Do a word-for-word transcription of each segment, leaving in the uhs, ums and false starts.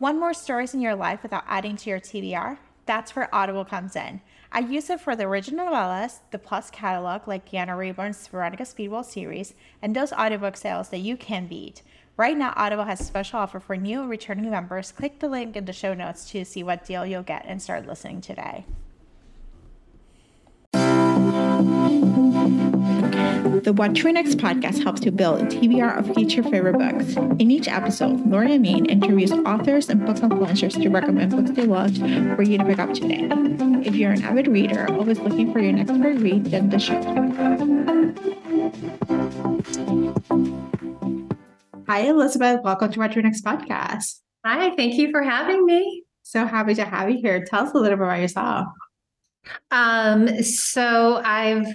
Want more stories in your life without adding to your T B R? That's where Audible comes in. I use it for the original novellas, the Plus catalog like Deanna Rayburn's Veronica Speedwell series, and those audiobook sales that you can beat. Right now, Audible has a special offer for new and returning members. Click the link in the show notes to see what deal you'll get and start listening today. The What to Read Next podcast helps you build a T B R of future favorite books. In each episode, Lori and Amin interviews authors and book influencers to recommend books they loved for you to pick up today. If you're an avid reader, always looking for your next great read, then the show. Hi, Elizabeth. Welcome to What to Read Next podcast. Hi, thank you for having me. So happy to have you here. Tell us a little bit about yourself. Um, so I've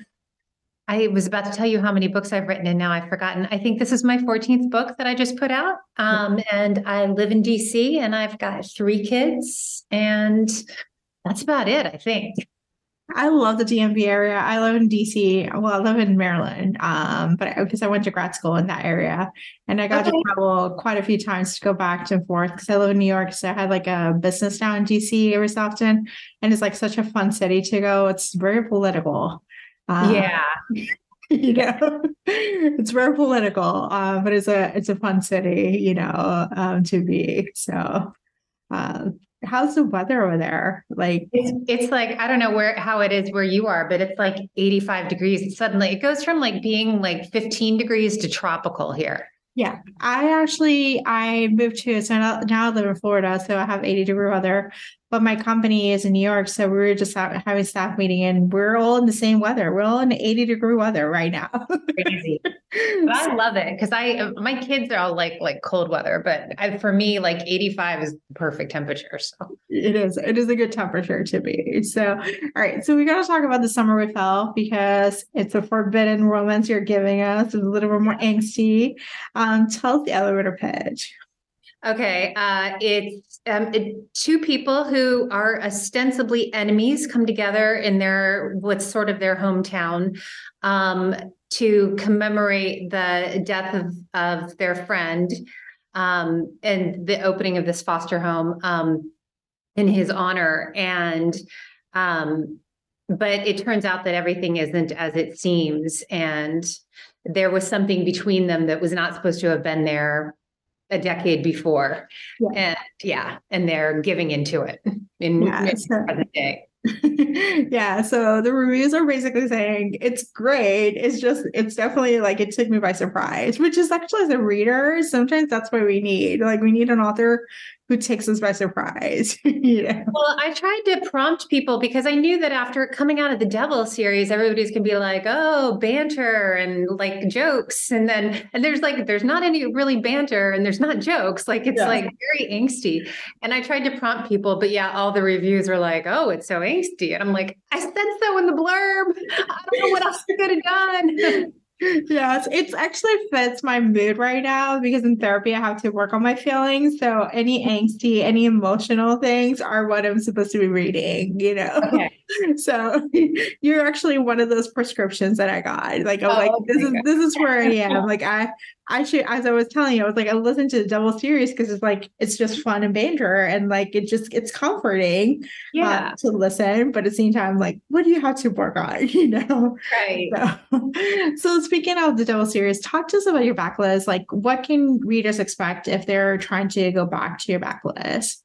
I was about to tell you how many books I've written, and now I've forgotten. I think this is my fourteenth book that I just put out. Um, and I live in D C, and I've got three kids, and that's about it, I think. I love the D M V area. I live in D C. Well, I live in Maryland, um, but because I, I went to grad school in that area, and I got okay. to travel quite a few times to go back and forth because I live in New York. So I had like a business now in D C every so often, and it's like such a fun city to go. It's very political. Um, yeah, you know, it's very political, uh, but it's a it's a fun city, you know, um, to be. So, um, how's the weather over there? Like, it's it's like I don't know where how it is where you are, but it's like eighty-five degrees. Suddenly, it goes from like being like fifteen degrees to tropical here. Yeah, I actually I moved to so now, now I live in Florida, so I have eighty degree weather. But my company is in New York, so we were just having a staff meeting, and we're all in the same weather. We're all in eighty degree weather right now. Crazy, but I love it because I my kids are all like like cold weather, but I, for me, like eighty-five is the perfect temperature. So it is. It is a good temperature to be. So all right, so we got to talk about The Summer We Fell because it's a forbidden romance you're giving us. It's a little bit more angsty. Um, tell us the elevator pitch. Okay, uh, it's um, it, two people who are ostensibly enemies come together in their what's sort of their hometown um, to commemorate the death of of their friend um, and the opening of this foster home um, in his honor. And um, but it turns out that everything isn't as it seems, and there was something between them that was not supposed to have been there a decade before. Yeah. And yeah, and they're giving into it in, yeah, in so, present day. Yeah, so the reviews are basically saying it's great. It's just, it's definitely like it took me by surprise, which is actually as a reader, sometimes that's what we need. Like we need an author who takes us by surprise. You know? Well, I tried to prompt people because I knew that after coming out of the Devil series, everybody's gonna be like, oh, banter and like jokes. And then and there's like, there's not any really banter and there's not jokes. Like it's yeah. like very angsty. And I tried to prompt people, but yeah, all the reviews were like, oh, it's so angsty. And I'm like, I said so in the blurb. I don't know what else I could have done. Yes, it's actually fits my mood right now because in therapy I have to work on my feelings. So any angsty, any emotional things are what I'm supposed to be reading, you know? Okay. So you're actually one of those prescriptions that I got. Like, I'm oh, like, this is, this is where I am. Like I, I should, as I was telling you, I was like, I listened to the Devil series because it's like, it's just fun and banter. And like, it just, it's comforting yeah. uh, to listen. But at the same time, like, what do you have to work on, you know? Right. So, so speaking of the Devil series, talk to us about your backlist. Like, what can readers expect if they're trying to go back to your backlist?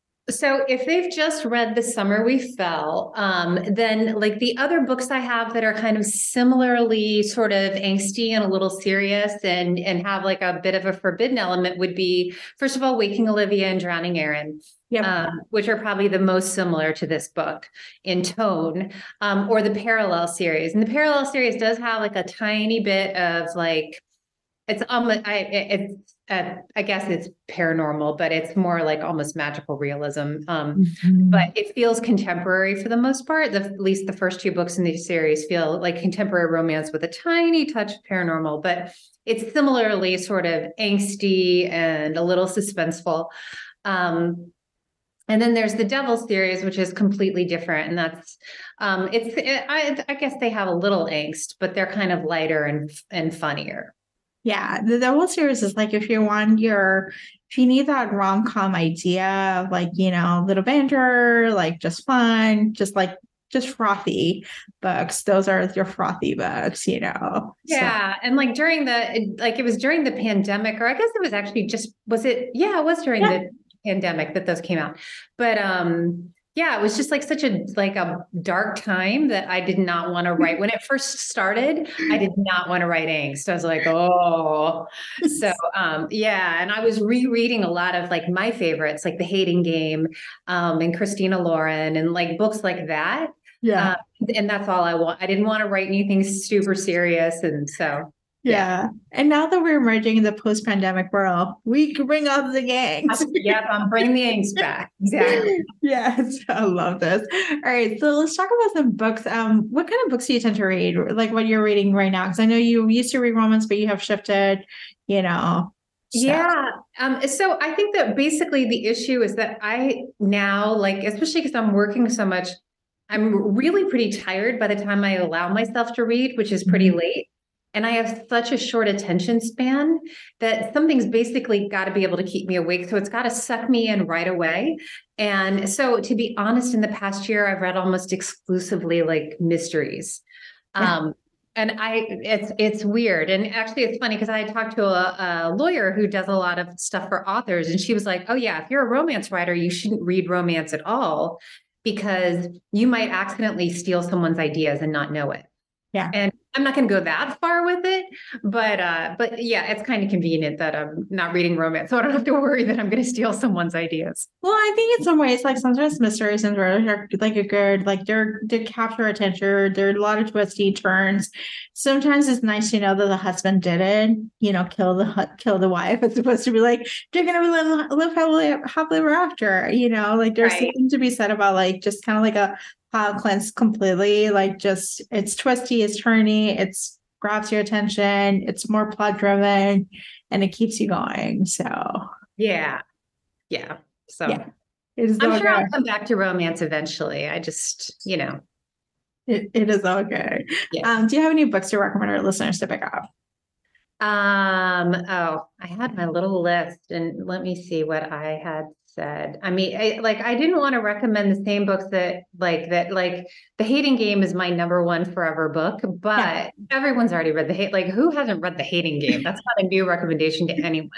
So if they've just read The Summer We Fell, um, then like the other books I have that are kind of similarly sort of angsty and a little serious and, and have like a bit of a forbidden element would be, first of all, Waking Olivia and Drowning Aaron, yep. um, which are probably the most similar to this book in tone, um, or the Parallel series. And the Parallel series does have like a tiny bit of like, it's almost, I, it's, Uh, I guess it's paranormal, but it's more like almost magical realism. Um, mm-hmm. But it feels contemporary for the most part. The, at least the first two books in the series feel like contemporary romance with a tiny touch of paranormal, but it's similarly sort of angsty and a little suspenseful. Um, and then there's the Devil series, which is completely different. And that's, um, it's, it, I, I guess they have a little angst, but they're kind of lighter and, and funnier. Yeah, the Devil series is like if you want your if you need that rom-com idea of like, you know, little banter, like just fun, just like just frothy books, those are your frothy books, you know. So Yeah. And like during the, like it was during the pandemic, or I guess it was actually just, was it? Yeah, it was during yeah. the pandemic that those came out. But um, yeah, it was just like such a, like a dark time that I did not want to write. When it first started, I did not want to write angst. I was like, oh, so um, yeah. And I was rereading a lot of like my favorites, like The Hating Game, um, and Christina Lauren, and like books like that. Yeah. Um, and that's all I want. I didn't want to write anything super serious. And so, yeah. Yeah. And now that we're emerging in the post-pandemic world, we can bring up the gangs. Yep, I'm bringing the angst back. Exactly. Yes, I love this. All right, so let's talk about some books. Um, what kind of books do you tend to read? Like what you're reading right now? Because I know you used to read romance, but you have shifted, you know. So. Yeah. Um, so I think that basically the issue is that I now, like, especially because I'm working so much, I'm really pretty tired by the time I allow myself to read, which is pretty Mhm. late. And I have such a short attention span that something's basically got to be able to keep me awake. So it's got to suck me in right away. And so to be honest, in the past year, I've read almost exclusively like mysteries. Yeah. Um, and I, it's, it's weird. And actually it's funny because I talked to a, a lawyer who does a lot of stuff for authors. And she was like, oh yeah, if you're a romance writer, you shouldn't read romance at all because you might accidentally steal someone's ideas and not know it. Yeah. And I'm not going to go that far with it, but uh, but yeah, it's kind of convenient that I'm not reading romance, so I don't have to worry that I'm going to steal someone's ideas. Well, I think in some ways, like sometimes mysteries and thrillers are like a good, like they're they capture attention. There are a lot of twisty turns. Sometimes it's nice to know that the husband didn't, you know, kill the kill the wife. It's supposed to be like they're gonna live live happily happily ever after. You know, like there's Right. something to be said about like just kind of like a palate cleanse completely. Like just it's twisty, it's turny, it's grabs your attention, it's more plot driven, and it keeps you going. So Yeah, yeah. So yeah, it is I'm all sure I'll good. come back to romance eventually. I just, you know, It, it is all good. yeah. Um, do you have any books to recommend our listeners to pick up? Um, oh, I had my little list and let me see what I had said. I mean, I, like, I didn't want to recommend the same books that like that, like The Hating Game is my number one forever book, but Yeah. everyone's already read the hate. Like who hasn't read The Hating Game? That's not a new recommendation to anyone.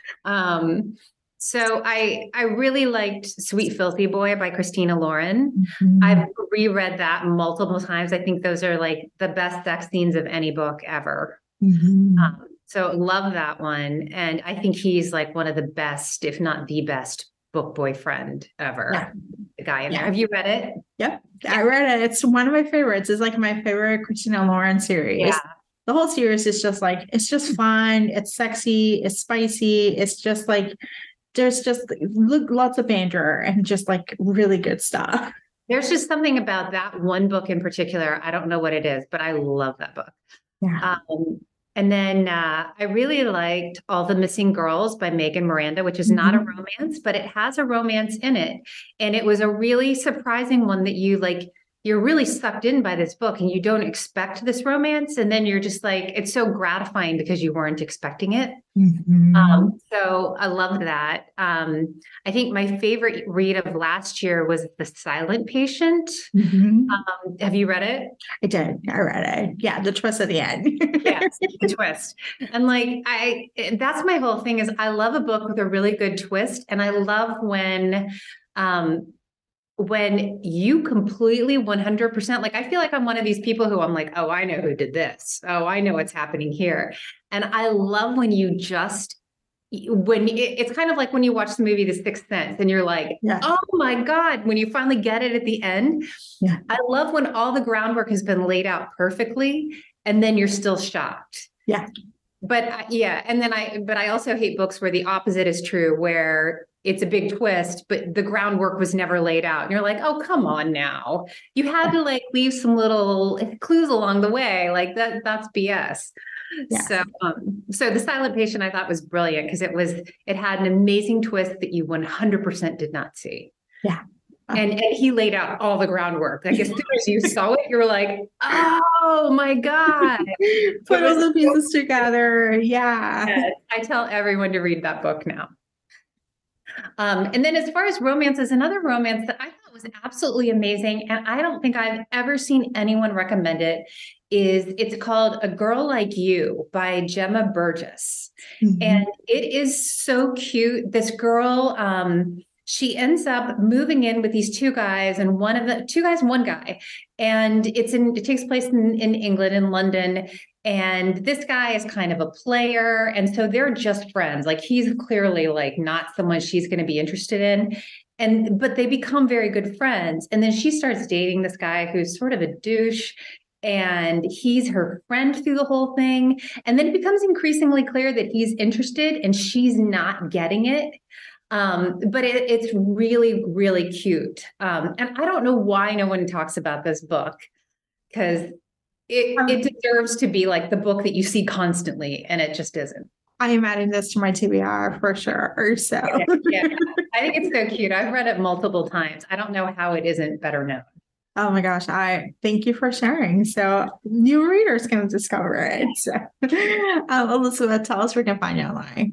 Um, so I, I really liked Sweet Filthy Boy by Christina Lauren. Mhm. I've reread that multiple times. I think those are like the best sex scenes of any book ever. Mhm. Um, so love that one. And I think he's like one of the best, if not the best book boyfriend ever. Yeah. The guy in Yeah. there. Have you read it? Yep. I read it. It's one of my favorites. It's like my favorite Christina Lauren series. Yeah. The whole series is just like, it's just fun. It's sexy. It's spicy. It's just like, there's just lots of banter and just like really good stuff. There's just something about that one book in particular. I don't know what it is, but I love that book. Yeah. Um, and then uh, I really liked All the Missing Girls by Megan Miranda, which is not a Mhm. romance, but it has a romance in it. And it was a really surprising one that you like, you're really sucked in by this book and you don't expect this romance. And then you're just like, it's so gratifying because you weren't expecting it. Mhm. Um, so I loved that. Um, I think my favorite read of last year was The Silent Patient. Mhm. Um, have you read it? I did. I read it. Yeah. The twist at the end. Yes, the twist. And like, I, that's my whole thing is I love a book with a really good twist. And I love when, um, when you completely one hundred percent, like, I feel like I'm one of these people who I'm like, oh, I know who did this. Oh, I know what's happening here. And I love when you just, when it, it's kind of like when you watch the movie The Sixth Sense and you're like, Yeah. oh my God, when you finally get it at the end. Yeah. I love when all the groundwork has been laid out perfectly and then you're still shocked. Yeah. But uh, yeah. And then I, but I also hate books where the opposite is true, where it's a big twist, but the groundwork was never laid out. And you're like, oh, come on now. You had to like leave some little clues along the way. Like that, that's B S. Yeah. So, um, so The Silent Patient I thought was brilliant because it was, it had an amazing twist that you one hundred percent did not see. Yeah. And, and he laid out all the groundwork. Like as soon as you saw it, you were like, oh my God. Put all the pieces together. Yeah. I tell everyone to read that book now. Um, and then as far as romances, another romance that I thought was absolutely amazing, and I don't think I've ever seen anyone recommend it, is it's called A Girl Like You by Gemma Burgess. Mm-hmm. And it is so cute. This girl, um, she ends up moving in with these two guys, and one of the two guys, one guy, and it's in, it takes place in, in England, in London. And this guy is kind of a player. And so they're just friends. Like he's clearly like not someone she's going to be interested in. And, but they become very good friends. And then she starts dating this guy who's sort of a douche. And he's her friend through the whole thing. And then it becomes increasingly clear that he's interested and she's not getting it. Um, but it, it's really, really cute. Um, and I don't know why no one talks about this book, because it, um, it deserves to be like the book that you see constantly, and it just isn't. I am adding this to my T B R for sure. So yeah, yeah. I think it's so cute. I've read it multiple times. I don't know how it isn't better known. Oh my gosh, I thank you for sharing. So new readers can discover it. So, um, Elizabeth, tell us where we can find you online.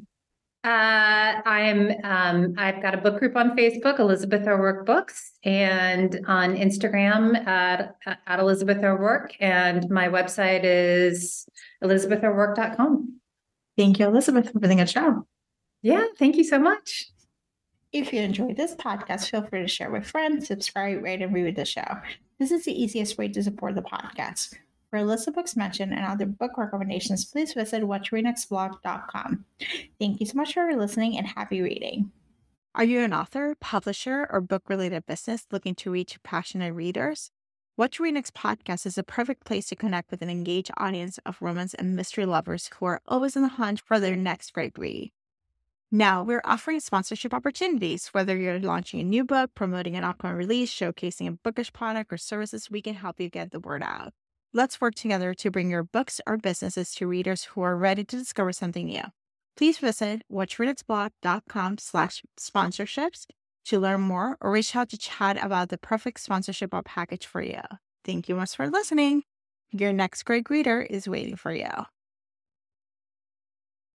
Uh, I'm, um, I've got a book group on Facebook, Elizabeth O'Rourke Books, and on Instagram at, at Elizabeth O'Rourke. And my website is elizabeth o'rourke dot com. Thank you, Elizabeth, for being a show. Yeah, thank you so much. If you enjoyed this podcast, feel free to share with friends, subscribe, rate, and review the show. This is the easiest way to support the podcast. For a list of books mentioned and other book recommendations, please visit what to read next blog dot com. Thank you so much for listening and happy reading. Are you an author, publisher, or book-related business looking to reach passionate readers? What to Read Next podcast is a perfect place to connect with an engaged audience of romance and mystery lovers who are always on the hunt for their next great read. Now, we're offering sponsorship opportunities. Whether you're launching a new book, promoting an upcoming release, showcasing a bookish product or services, we can help you get the word out. Let's work together to bring your books or businesses to readers who are ready to discover something new. Please visit what to read next blog dot com slash sponsorships to learn more or reach out to chat about the perfect sponsorship or package for you. Thank you much for listening. Your next great reader is waiting for you.